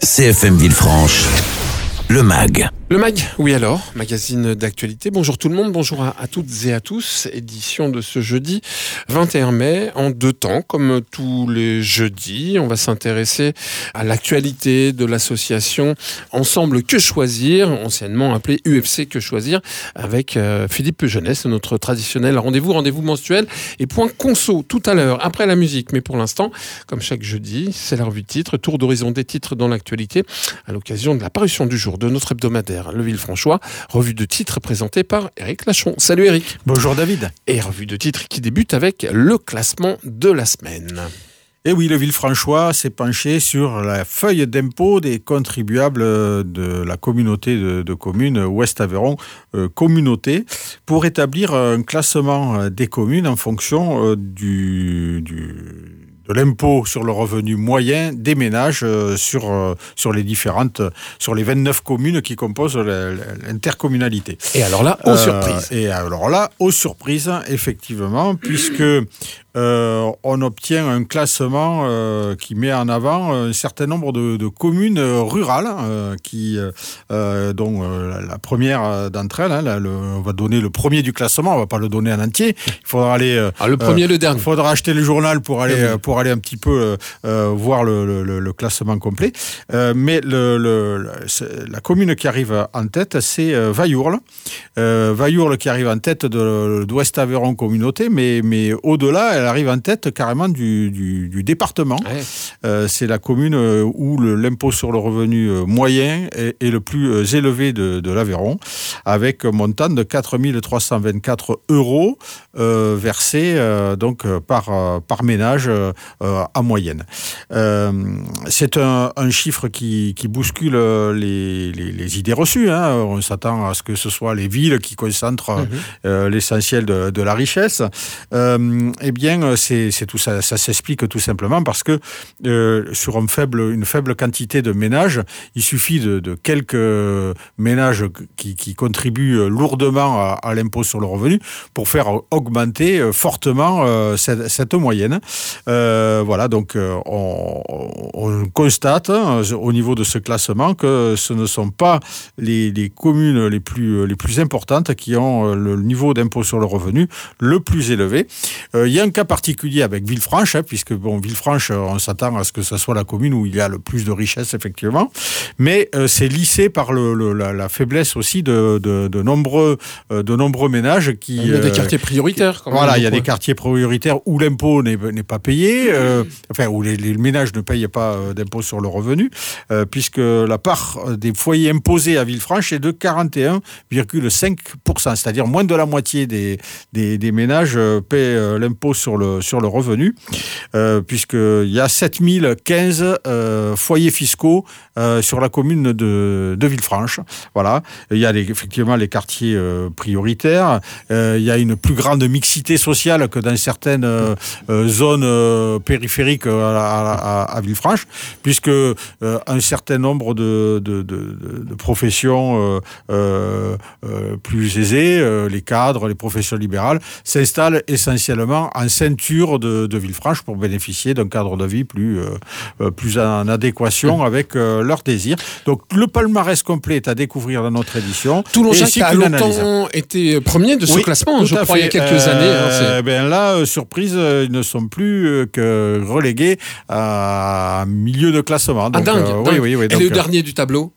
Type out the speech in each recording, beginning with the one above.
CFM Villefranche, le MAG. Le MAG, oui alors, magazine d'actualité. Bonjour tout le monde, bonjour à toutes et à tous. Édition de ce jeudi 21 mai, en deux temps, comme tous les jeudis. On va s'intéresser à l'actualité de l'association Ensemble Que Choisir, anciennement appelée UFC Que Choisir, avec Philippe Jeunesse, notre traditionnel rendez-vous mensuel. Et point conso tout à l'heure, après la musique. Mais pour l'instant, comme chaque jeudi, c'est la revue de titres, tour d'horizon des titres dans l'actualité, à l'occasion de la parution du jour de notre hebdomadaire Le Villefranchois, revue de titres présentée par Éric Lachon. Salut Éric. Bonjour David. Et revue de titres qui débute avec le classement de la semaine. Et oui, le Villefranchois s'est penché sur la feuille d'impôt des contribuables de la communauté de communes Ouest-Aveyron Communauté pour établir un classement des communes en fonction de l'impôt sur le revenu moyen des ménages sur les 29 communes qui composent l'intercommunalité. Et alors là, aux surprises. Effectivement, puisque on obtient un classement qui met en avant un certain nombre de communes rurales dont la première d'entre elles, on va donner le premier du classement, on va pas le donner en entier. Il faudra aller le premier, le dernier. Il faudra acheter le journal pour aller un petit peu voir le classement complet. Mais la commune qui arrive en tête, c'est Vaillourle. Vaillourle qui arrive en tête d'Ouest Aveyron Communauté, mais au-delà, elle arrive en tête carrément du département. Ouais. C'est la commune où l'impôt sur le revenu moyen est le plus élevé de l'Aveyron, avec un montant de 4 324 € versés par ménage en moyenne. C'est un chiffre qui bouscule les idées reçues. On s'attend à ce que ce soit les villes qui concentrent l'essentiel de la richesse. Eh bien, c'est tout ça. Ça s'explique tout simplement parce que sur une faible quantité de ménages, il suffit de quelques ménages qui contribuent lourdement à l'impôt sur le revenu pour faire augmenter fortement cette moyenne. Voilà, donc on constate au niveau de ce classement que ce ne sont pas les communes les plus importantes qui ont le niveau d'impôt sur le revenu le plus élevé. Il y a un cas particulier avec Villefranche, puisque Villefranche, on s'attend à ce que ce soit la commune où il y a le plus de richesse, effectivement, mais c'est lissé par la faiblesse aussi de nombreux ménages qui... Il y a des quartiers prioritaires. Voilà, il y a des quartiers prioritaires où l'impôt n'est pas payé, où les ménages ne payent pas d'impôt sur le revenu, puisque la part des foyers imposés à Villefranche est de 41,5%, c'est-à-dire moins de la moitié des ménages paient l'impôt sur le revenu, puisqu'il y a 7015 foyers fiscaux sur la commune de Villefranche. Voilà. Il y a effectivement les quartiers prioritaires. Il y a une plus grande mixité sociale que dans certaines zones périphériques à Villefranche, puisque un certain nombre de professions plus aisées, les cadres, les professions libérales, s'installent essentiellement en ceinture de Villefranche pour bénéficier d'un cadre de vie plus en adéquation avec leurs désirs. Donc le palmarès complet est à découvrir dans notre édition. Toulon-Jacques a longtemps été premier de ce classement, je crois, il y a quelques années. Là, surprise, ils ne sont plus que relégués à milieu de classement. Donc, dingue. Oui, et donc, le dernier du tableau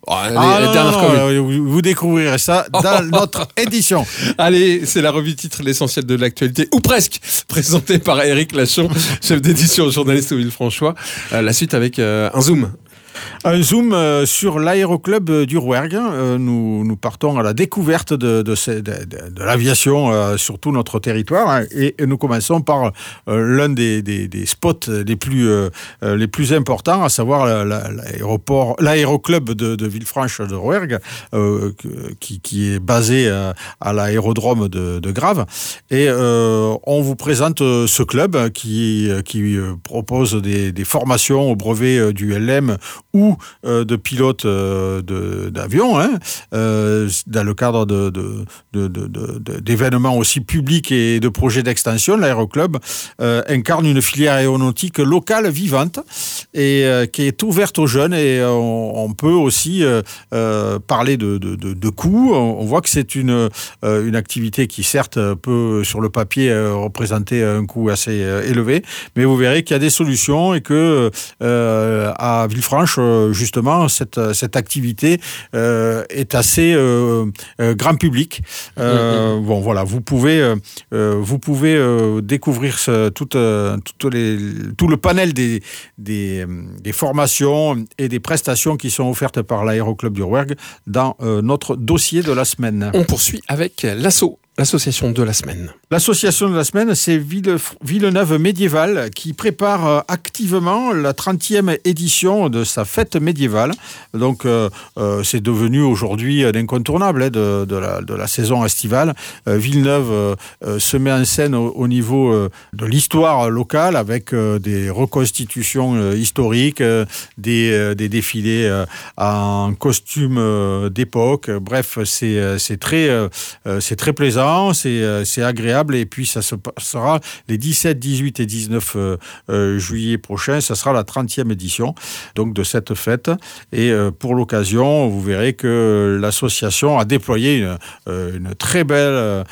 vous découvrirez ça dans notre édition. Allez, c'est la revue titre, l'essentiel de l'actualité, ou presque, présentée par Éric Lachon, chef d'édition, journaliste au Villefranchois. La suite avec un zoom. Un zoom sur l'aéroclub du Rouergue. Nous partons à la découverte de l'aviation sur tout notre territoire, et nous commençons par l'un des spots les plus importants, à savoir l'aéroclub de Villefranche de Rouergue, qui est basé à l'aérodrome de Grave. Et on vous présente ce club qui propose des formations au brevet du LM ou beaucoup de pilotes d'avions, dans le cadre d'événements aussi publics et de projets d'extension. L'aéroclub incarne une filière aéronautique locale, vivante, et qui est ouverte aux jeunes. Et on peut aussi parler de coûts. On voit que c'est une activité qui, certes, peut, sur le papier, représenter un coût assez élevé, mais vous verrez qu'il y a des solutions et que à Villefranche, justement, cette activité est assez grand public. Bon, voilà, vous pouvez découvrir tout le panel des formations et des prestations qui sont offertes par l'Aéroclub du Rouergue dans notre dossier de la semaine. On poursuit avec l'association de la semaine. L'association de la semaine, c'est Villeneuve Médiévale qui prépare activement la 30e édition de sa fête médiévale. Donc, c'est devenu aujourd'hui un incontournable de la saison estivale. Villeneuve se met en scène au niveau de l'histoire locale avec des reconstitutions historiques, des défilés en costume d'époque. Bref, c'est très plaisant, c'est agréable, et puis ça se passera les 17, 18 et 19 juillet prochains. Ça sera la 30e édition donc de cette fête, et pour l'occasion, vous verrez que l'association a déployé une très belle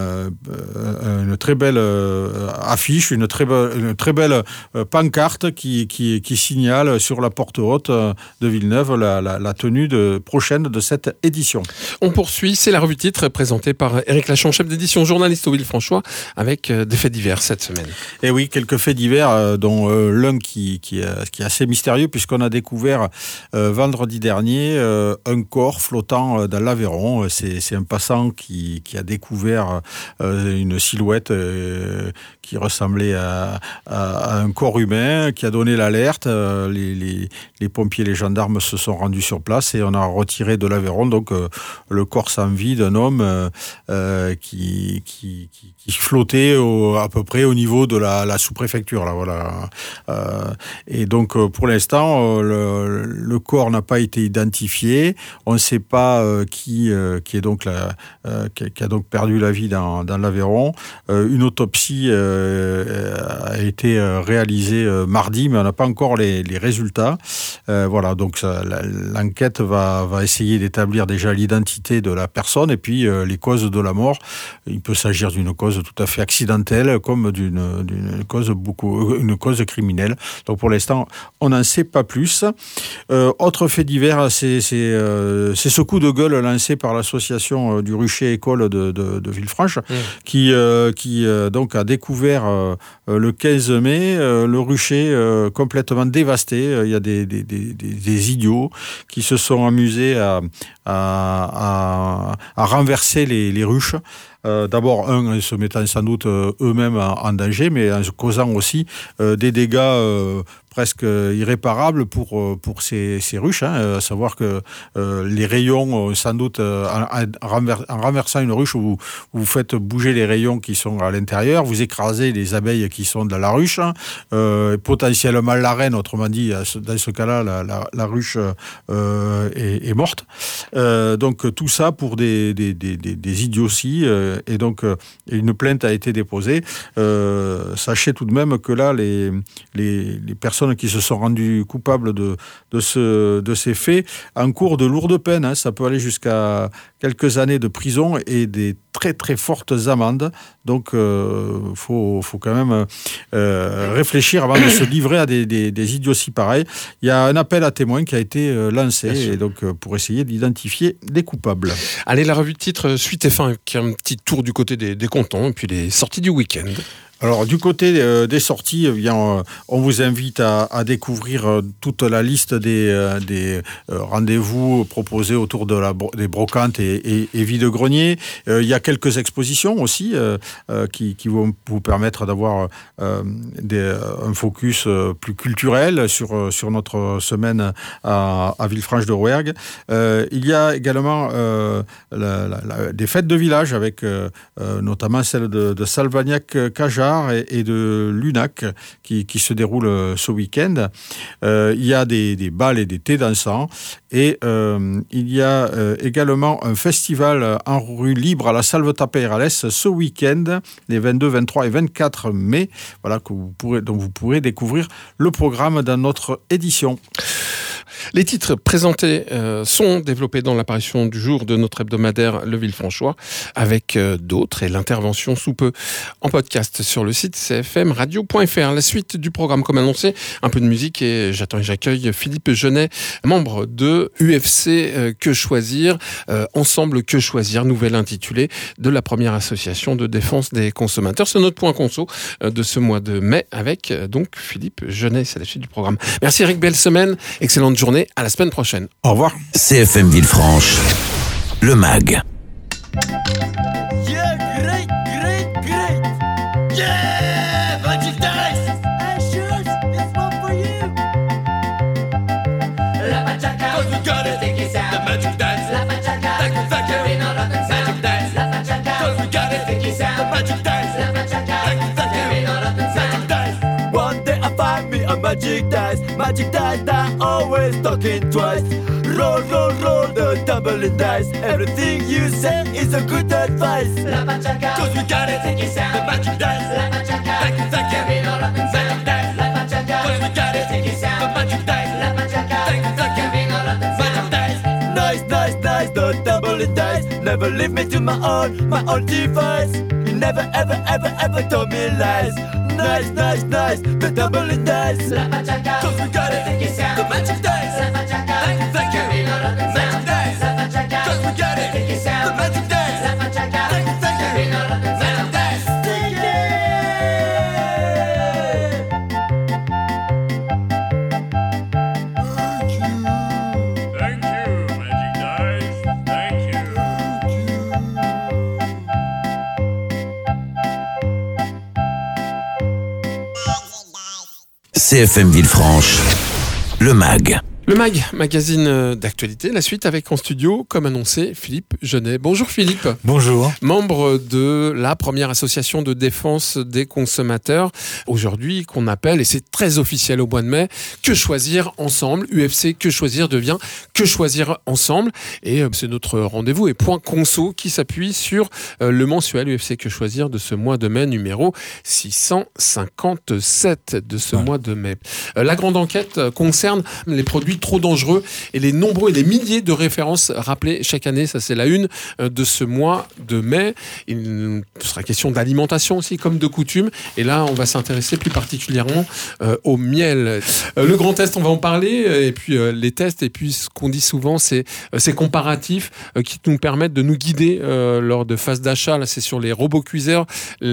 affiche, une très belle pancarte qui signale sur la porte haute de Villeneuve la tenue prochaine de cette édition. On poursuit, c'est la revue titre présentée par Éric Lachon, chef d'édition, journaliste au Villefranchois, avec des faits divers cette semaine. Et oui, quelques faits divers, dont l'un qui est assez mystérieux, puisqu'on a découvert vendredi dernier un corps flottant dans l'Aveyron. C'est un passant qui a découvert une silhouette qui ressemblait à un corps humain, qui a donné l'alerte. Les pompiers, les gendarmes se sont rendus sur place et on a retiré de l'Aveyron donc le corps sans vie d'un homme qui flottait à peu près au niveau de la sous-préfecture. Là, voilà. Et donc, pour l'instant, le corps n'a pas été identifié. On ne sait pas qui a donc perdu la vie dans l'Aveyron. Une autopsie a été réalisée mardi, mais on n'a pas encore les résultats. Voilà, donc l'enquête va essayer d'établir déjà l'identité de la personne et puis les causes de la mort. Il peut s'agir d'une cause tout à fait accidentelle comme d'une cause une cause criminelle. Donc pour l'instant, on n'en sait pas plus. Autre fait divers, c'est ce coup de gueule lancé par l'association du Rucher École de Villefranche, qui donc a découvert le 15 mai le rucher complètement dévasté. Il y a des idiots qui se sont amusés à renverser les ruches. D'abord, en se mettant sans doute eux-mêmes en danger, mais en causant aussi des dégâts presque irréparables pour ces ruches. À savoir que les rayons, sans doute, en renversant une ruche, où vous faites bouger les rayons qui sont à l'intérieur, vous écrasez les abeilles qui sont dans la ruche, potentiellement la reine, autrement dit, dans ce cas-là, la ruche est morte. Donc tout ça pour des idioties. Et donc, une plainte a été déposée. Sachez tout de même que là, les personnes qui se sont rendues coupables de ces faits encourent de lourdes peines. Ça peut aller jusqu'à quelques années de prison et des très très fortes amendes. Donc, faut quand même réfléchir avant de se livrer à des idioties pareilles. Il y a un appel à témoins qui a été lancé, et donc pour essayer d'identifier les coupables. Allez, la revue de titre suite et fin, qui a un petit tour du côté des cantons et puis les sorties du week-end. Alors, du côté des sorties, on vous invite à découvrir toute la liste des rendez-vous proposés autour des brocantes et vide-greniers. Il y a quelques expositions aussi qui vont vous permettre d'avoir un focus plus culturel sur notre semaine à Villefranche de Rouergue. Il y a également des fêtes de village avec notamment celle de Salvagnac-Caja, Dakar et de l'UNAC qui se déroule ce week-end. Il y a des bals et des thés dansants. Et il y a également un festival en rue libre à la Salvetat-Peyralès ce week-end, les 22, 23 et 24 mai. Voilà, dont vous pourrez découvrir le programme dans notre édition. Les titres présentés sont développés dans l'apparition du jour de notre hebdomadaire Le Villefranchois, avec d'autres et l'intervention sous peu en podcast sur le site cfmradio.fr. La suite du programme, comme annoncé, un peu de musique et j'accueille Philippe Genet, membre de UFC Que Choisir, Ensemble Que Choisir, nouvelle intitulée de la première association de défense des consommateurs. C'est notre point conso de ce mois de mai avec donc Philippe Genet. C'est la suite du programme. Merci Eric, belle semaine, excellente journée. À la semaine prochaine. Au revoir. CFM Villefranche, le MAG. Yeah, great, great, great. Yeah, Magic Dice. Hey, shoot, this one for you. La Machaca, 'cause we got it. Take it out. The Magic Dice. La Machaca, thank you. In all of the Magic Dice. La Machaca, 'cause we got it. Take it out. The Magic Dice. La Machaca, thank you. In all of the Magic Dice. One day I find me a Magic Dice. Magic Dice that always talking twice. Roll, roll, roll the tumbling dice. Everything you say is a good advice. La Machaca, 'cause we got it. Take it out. The Magic Dice. La Machaca, thank you. In all of the Magic Dice. La Machaca, 'cause we got it. Take it out. The Magic Dice. La Machaca, thank you. In all of the Magic Dice. Nice, nice, nice, the tumbling dice. Never leave me to my own device. You never, ever, ever, ever told me lies. Nice, nice, nice, the tumbling dice. La Machaca, 'cause we got it. Take it out. The Magic Dice. La Machaca, thank you. In all of the Magic Dice. La Machaca, 'cause we got it. Take it out. The Magic Dice. La Machaca, thank you. In all of the Magic Dice. Take it. Thank you, Magic Dice. Thank you. CFM Villefranche, le MAG. Le MAG, magazine d'actualité. La suite avec en studio, comme annoncé, Philippe Genet. Bonjour Philippe. Bonjour. Membre de la première association de défense des consommateurs. Aujourd'hui, qu'on appelle, et c'est très officiel au mois de mai, Que Choisir Ensemble. UFC Que Choisir devient Que Choisir Ensemble. Et c'est notre rendez-vous et point conso qui s'appuie sur le mensuel UFC Que Choisir de ce mois de mai, numéro 657 de ce mois de mai. La grande enquête concerne les produits trop dangereux et les nombreux et les milliers de références rappelées chaque année. Ça, c'est la une de ce mois de mai. Il sera question d'alimentation aussi, comme de coutume. Et là, on va s'intéresser plus particulièrement au miel. Le grand test, on va en parler. Et puis les tests. Et puis ce qu'on dit souvent, c'est ces comparatifs qui nous permettent de nous guider lors de phases d'achat. Là, c'est sur les robots cuiseurs,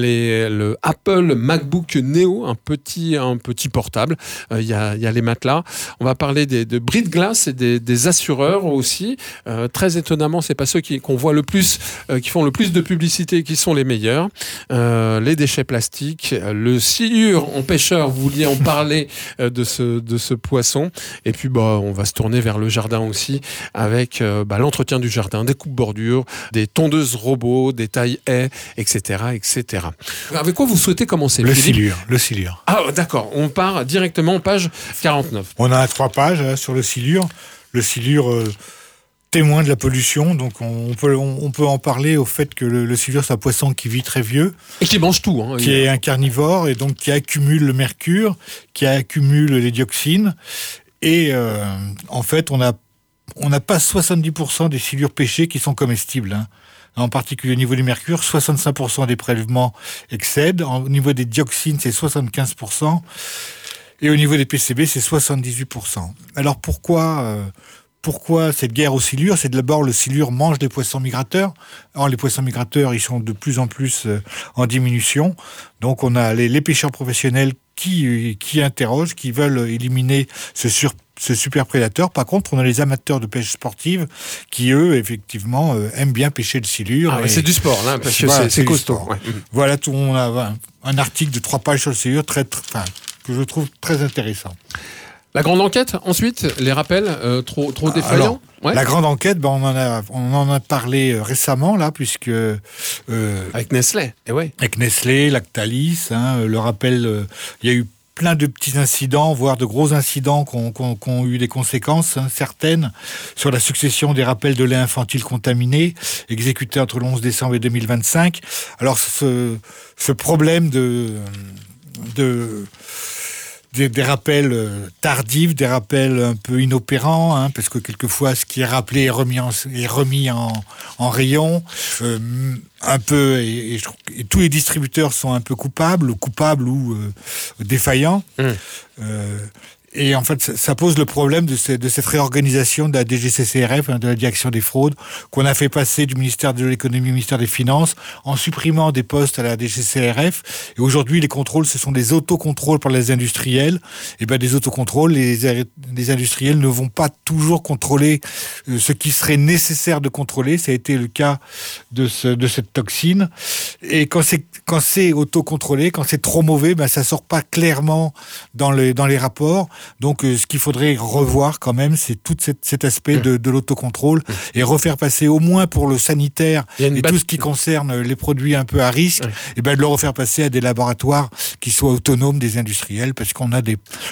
le Apple MacBook Neo, un petit portable. Il y a les matelas. On va parler de bris de glace et des assureurs aussi. Très étonnamment, c'est pas ceux qu'on voit le plus, qui font le plus de publicité, qui sont les meilleurs. Les déchets plastiques, le silure en pêcheur, vous vouliez en parler de ce poisson. Et puis, on va se tourner vers le jardin aussi, avec l'entretien du jardin, des coupes-bordures, des tondeuses robots, des tailles haies, etc., etc. Avec quoi vous souhaitez commencer, Philippe ? Le silure. Ah, d'accord. On part directement page 49. On a 3 pages sur le silure. Le silure témoin de la pollution, donc on peut en parler au fait que le silure, c'est un poisson qui vit très vieux. Et qui mange tout. Qui est un carnivore et donc qui accumule le mercure, qui accumule les dioxines. Et en fait, on n'a pas 70% des silures pêchées qui sont comestibles. En particulier au niveau du mercure, 65% des prélèvements excèdent. Au niveau des dioxines, c'est 75%. Et au niveau des PCB, c'est 78%. Alors pourquoi cette guerre au silure ? C'est d'abord le silure mange des poissons migrateurs. Alors les poissons migrateurs, ils sont de plus en plus en diminution. Donc on a les pêcheurs professionnels qui interrogent, qui veulent éliminer ce super prédateur. Par contre, on a les amateurs de pêche sportive qui, eux, effectivement, aiment bien pêcher le silure. Ah, c'est du sport, là, parce que c'est costaud. Ouais. Voilà, on a un article de 3 pages sur le silure que je trouve très intéressant. La grande enquête, ensuite, les rappels trop défaillants. Alors, Ouais. la grande enquête, on en a parlé récemment, là, puisque Avec Nestlé, et ouais. avec Nestlé, Lactalis, le rappel, il y a eu plein de petits incidents, voire de gros incidents qui ont eu des conséquences, certaines, sur la succession des rappels de lait infantile contaminé, exécutés entre le 11 décembre et 2025. Alors, ce problème des rappels tardifs, des rappels un peu inopérants, parce que quelquefois ce qui est rappelé est remis en rayon, un peu, et tous les distributeurs sont un peu coupables ou défaillants. Et en fait, ça pose le problème de cette réorganisation de la DGCCRF, de la Direction des fraudes, qu'on a fait passer du ministère de l'économie au ministère des Finances, en supprimant des postes à la DGCCRF. Et aujourd'hui, les contrôles, ce sont des autocontrôles par les industriels. Et ben, des autocontrôles, les industriels ne vont pas toujours contrôler ce qui serait nécessaire de contrôler. Ça a été le cas de cette toxine. Et quand c'est autocontrôlé, quand c'est trop mauvais, ben, ça sort pas clairement dans les rapports. Donc, ce qu'il faudrait revoir quand même, c'est tout cet aspect de l'autocontrôle et refaire passer au moins pour le sanitaire et tout ce qui concerne les produits un peu à risque, et ben de le refaire passer à des laboratoires qui soient autonomes des industriels, parce qu'on a des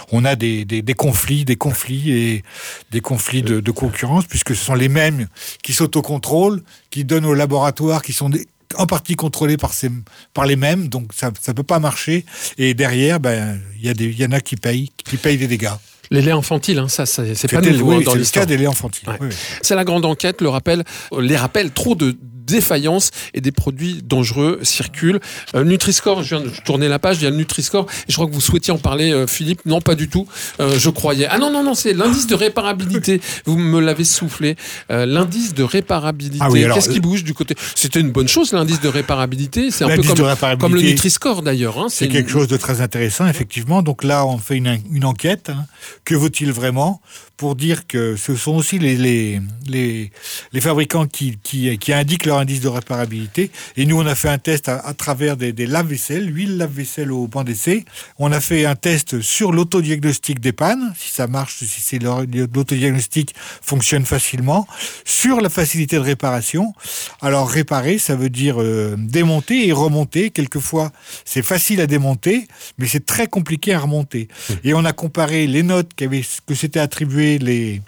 conflits et des conflits de concurrence, puisque ce sont les mêmes qui s'autocontrôlent, qui donnent aux laboratoires qui sont en partie contrôlés par les mêmes, donc ça peut pas marcher. Et derrière, il y en a qui payent des dégâts. Les laits infantiles, c'est pas nouveau dans l'histoire. C'est le cas des laits infantiles. Ouais. Oui. C'est la grande enquête, les rappels, trop de défaillances et des produits dangereux circulent. Nutri-Score, je viens de tourner la page, il y a le Nutri-Score, et je crois que vous souhaitiez en parler, Philippe. Non, pas du tout, je croyais. Ah non, c'est l'indice de réparabilité. Vous me l'avez soufflé. L'indice de réparabilité. Ah oui, alors, qu'est-ce qui bouge du côté? C'était une bonne chose, l'indice de réparabilité. C'est un peu comme le Nutri-Score, d'ailleurs. C'est quelque chose de très intéressant, effectivement. Donc là, on fait une enquête. Que vaut-il vraiment? Pour dire que ce sont aussi les fabricants qui indiquent leur indice de réparabilité. Et nous, on a fait un test à travers des lave-vaisselle, huile lave-vaisselle au banc d'essai. On a fait un test sur l'autodiagnostic des pannes, si ça marche, si l'autodiagnostic fonctionne facilement, sur la facilité de réparation. Alors, réparer, ça veut dire démonter et remonter. Quelquefois, c'est facile à démonter, mais c'est très compliqué à remonter. Et on a comparé les notes que s'étaient attribuées les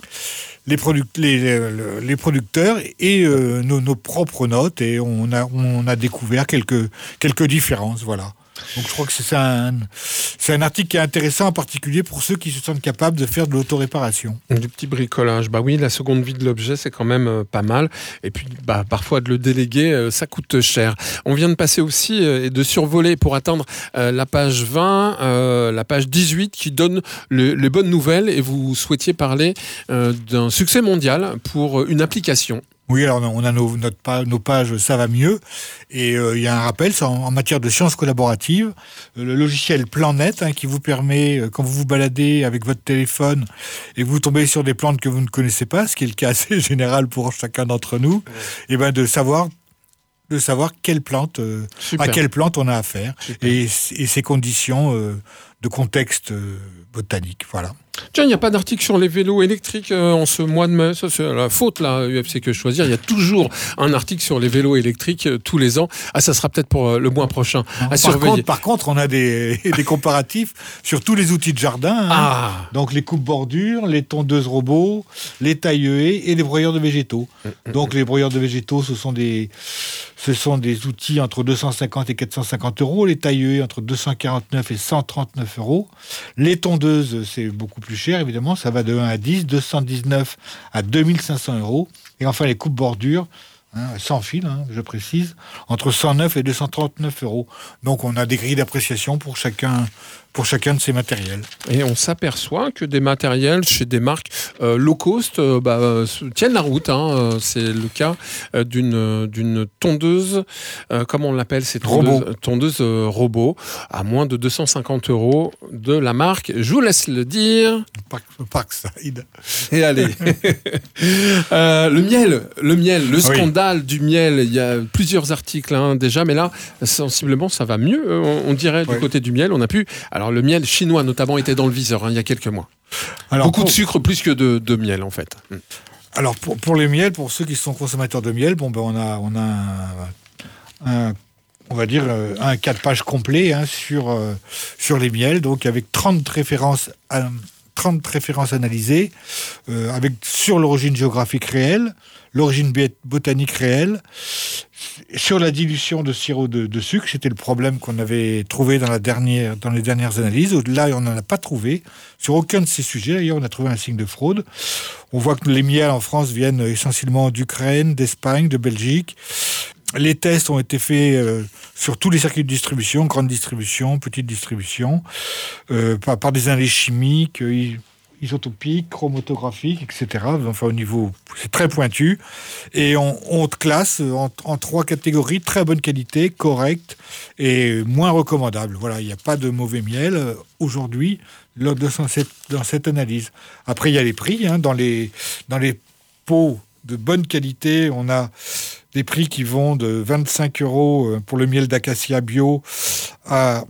producteurs et nos propres notes, et on a découvert quelques différences, voilà. Donc je crois que c'est un article qui est intéressant, en particulier pour ceux qui se sentent capables de faire de l'autoréparation. Du petit bricolage. Bah oui, la seconde vie de l'objet, c'est quand même pas mal. Et puis, parfois, de le déléguer, ça coûte cher. On vient de passer aussi et de survoler pour atteindre la page 20, la page 18, qui donne les bonnes nouvelles. Et vous souhaitiez parler d'un succès mondial pour une application. Oui, alors on a nos pages Ça va mieux, et il y a un rappel en matière de sciences collaboratives, le logiciel PlanNet, qui vous permet, quand vous vous baladez avec votre téléphone et que vous tombez sur des plantes que vous ne connaissez pas, ce qui est le cas assez général pour chacun d'entre nous, et ben de savoir quelle plante, à quelle plante on a affaire, et ses conditions de contexte botanique, voilà. Tiens, il n'y a pas d'article sur les vélos électriques en ce mois de mai. Ça, c'est la faute, là, UFC Que Choisir. Il y a toujours un article sur les vélos électriques tous les ans. Ah, ça sera peut-être pour le mois prochain à surveiller. Par contre, on a des comparatifs sur tous les outils de jardin. Donc, les coupes-bordures, les tondeuses robots, les taille-haies et les broyeurs de végétaux. Donc, les broyeurs de végétaux, ce sont des outils entre 250 et 450 euros. Les taille-haies, entre 249 et 139 euros. Les tondeuses, c'est beaucoup plus cher, évidemment. Ça va de 1 à 10, 219 à 2500 euros. Et enfin, les coupes-bordures, sans fil, je précise, entre 109 et 239 euros. Donc, on a des grilles d'appréciation pour chacun de ces matériels. Et on s'aperçoit que des matériels chez des marques low cost tiennent la route. C'est le cas d'une tondeuse, comment on l'appelle, cette tondeuse robot, à moins de 250 euros de la marque. Je vous laisse le dire. Parkside. Et allez. Le miel, le scandale du miel. Il y a plusieurs articles déjà, mais là, sensiblement, ça va mieux. On dirait du côté du miel. On a pu... Alors le miel chinois notamment était dans le viseur il y a quelques mois. Alors, Beaucoup de sucre plus que de miel en fait. Alors pour les miels, pour ceux qui sont consommateurs de miel, on a on va dire un 4 pages complet sur les miels, donc avec 30 références analysées, avec sur l'origine géographique réelle, l'origine botanique réelle, sur la dilution de sirop de sucre. C'était le problème qu'on avait trouvé dans les dernières analyses. Là, on n'en a pas trouvé. Sur aucun de ces sujets, d'ailleurs, on a trouvé un signe de fraude. On voit que les miels en France viennent essentiellement d'Ukraine, d'Espagne, de Belgique. Les tests ont été faits sur tous les circuits de distribution, grande distribution, petite distribution, par des analyses chimiques, isotopiques, chromatographiques, etc. Enfin, au niveau, c'est très pointu. Et on te classe en 3 catégories: très bonne qualité, correcte et moins recommandable. Voilà, il n'y a pas de mauvais miel aujourd'hui dans cette analyse. Après, il y a les prix. Dans les pots de bonne qualité, on a des prix qui vont de 25 € pour le miel d'acacia bio à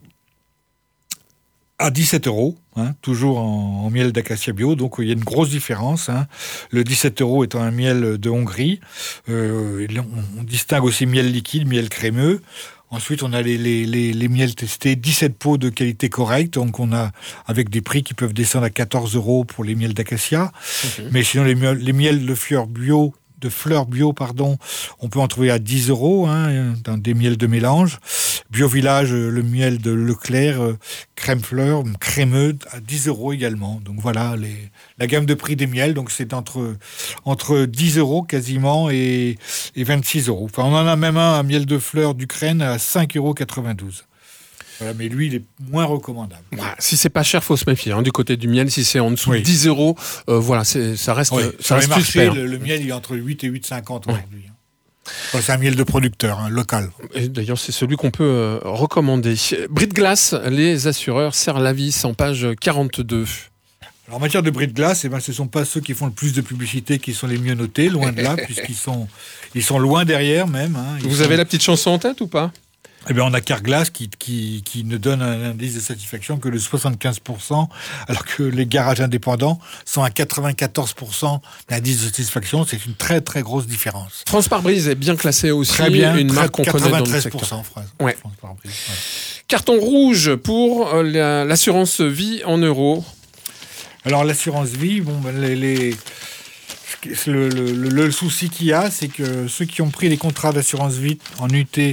17 €, toujours en miel d'acacia bio. Donc il y a une grosse différence. Le 17 € étant un miel de Hongrie. On distingue aussi miel liquide, miel crémeux. Ensuite, on a les miels testés, 17 pots de qualité correcte. Donc on a avec des prix qui peuvent descendre à 14 € pour les miels d'acacia. Mais sinon, les miels de fleurs bio, on peut en trouver à 10 € dans des miels de mélange. Bio Village, le miel de Leclerc, crème fleur, crémeux, à 10 € également. Donc voilà la gamme de prix des miels. Donc c'est entre 10 € quasiment et 26 €. Enfin, on en a même un miel de fleurs d'Ukraine à 5,92 €. Voilà, mais lui, il est moins recommandable. Voilà, si c'est pas cher, faut se méfier. Du côté du miel, si c'est en dessous de 10 €, voilà, ça reste. Oui. Ça reste marché, suspect. le miel, il est entre 8 et 8,50 aujourd'hui. Enfin, c'est un miel de producteur, local. Et d'ailleurs, c'est celui qu'on peut recommander. Bris de glace, les assureurs serrent la vis en page 42. Alors, en matière de bris de glace, ce ne sont pas ceux qui font le plus de publicité qui sont les mieux notés, loin de là, puisqu'ils sont loin derrière même. Vous avez la petite chanson en tête ou pas ? Eh bien, on a Carglass qui ne donne un indice de satisfaction que de 75%, alors que les garages indépendants sont à 94% d'indice de satisfaction. C'est une très, très grosse différence. France Pare-Brise est bien classée aussi. Très bien, une marque qu'on connaît dans le 93% secteur. France Pare-Brise. Ouais. Carton rouge pour l'assurance vie en euros. Alors, l'assurance vie, le souci qu'il y a, c'est que ceux qui ont pris les contrats d'assurance vie en UT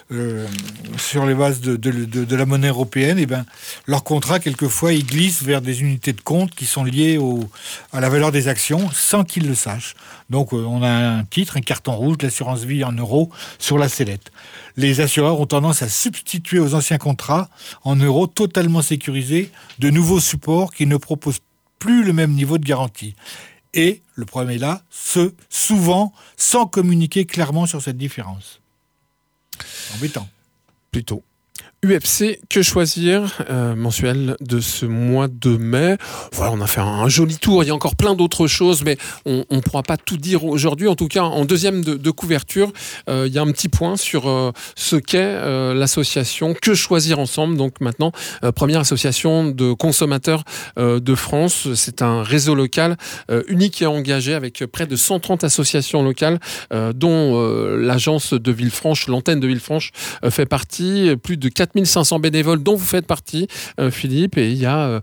sur les bases de la monnaie européenne, leur contrat, quelquefois, ils glissent vers des unités de compte qui sont liées à la valeur des actions sans qu'ils le sachent. Donc, on a un titre, un carton rouge, l'assurance vie en euros sur la sellette. Les assureurs ont tendance à substituer aux anciens contrats en euros totalement sécurisés de nouveaux supports qui ne proposent plus le même niveau de garantie. Et le problème est là, souvent sans communiquer clairement sur cette différence. Embêtant. Plutôt. UFC, que choisir, mensuel de ce mois de mai. Voilà, on a fait un joli tour. Il y a encore plein d'autres choses, mais on ne pourra pas tout dire aujourd'hui. En tout cas, en deuxième de couverture, il y a un petit point sur ce qu'est l'association Que choisir ensemble. Donc maintenant, première association de consommateurs de France. C'est un réseau local unique et engagé avec près de 130 associations locales, dont l'agence de Villefranche, l'antenne de Villefranche fait partie. Plus de 4500 bénévoles dont vous faites partie, Philippe, et il y a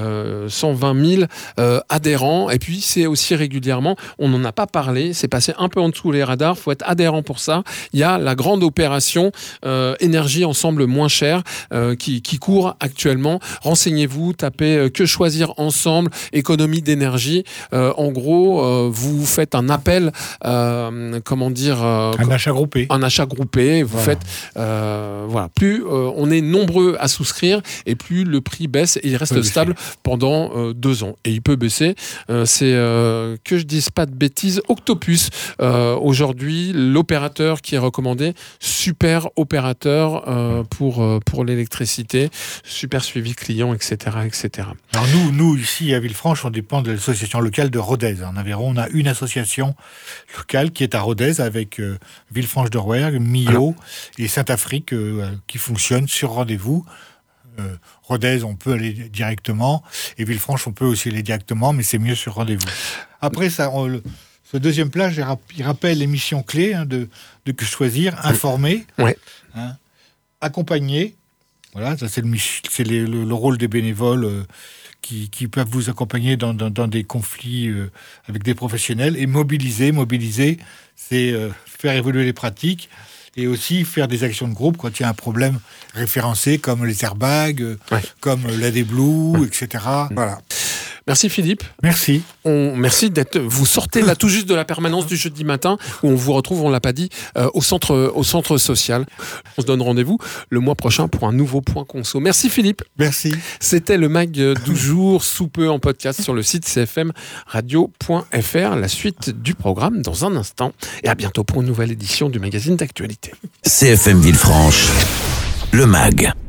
120 000 adhérents. Et puis, c'est aussi régulièrement, on n'en a pas parlé, c'est passé un peu en dessous les radars, il faut être adhérent pour ça. Il y a la grande opération Énergie Ensemble Moins Cher qui court actuellement. Renseignez-vous, tapez Que choisir ensemble, économie d'énergie. En gros, vous faites un appel, un achat groupé. Un achat groupé, vous faites... plus on est nombreux à souscrire et plus le prix baisse et il reste stable pendant 2 ans. Et il peut baisser. C'est, que je dise pas de bêtises, Octopus. Aujourd'hui, l'opérateur qui est recommandé, super opérateur pour l'électricité, super suivi client, etc., etc. Alors nous ici à Villefranche, on dépend de l'association locale de Rodez. En Aveyron, on a une association locale qui est à Rodez avec Villefranche de Rouergue, Millau et Saint-Afrique qui fonctionnent sur rendez-vous. Rodez, on peut aller directement, et Villefranche, on peut aussi aller directement, mais c'est mieux sur rendez-vous. Après, ce deuxième plat, il rappelle les missions clés de Que Choisir, informer, Ouais. Accompagner. Voilà, ça c'est le rôle des bénévoles qui peuvent vous accompagner dans des conflits avec des professionnels, et mobiliser, c'est faire évoluer les pratiques et aussi faire des actions de groupe quand il y a un problème référencé comme les airbags, comme l'AD Blue, etc. Voilà. Merci Philippe. Merci. Merci vous sortez là tout juste de la permanence du jeudi matin où on vous retrouve, on l'a pas dit, au centre social. On se donne rendez-vous le mois prochain pour un nouveau point conso. Merci Philippe. Merci. C'était le mag du jour, sous peu en podcast sur le site cfmradio.fr. La suite du programme dans un instant. Et à bientôt pour une nouvelle édition du magazine d'actualité. CFM Villefranche, le MAG.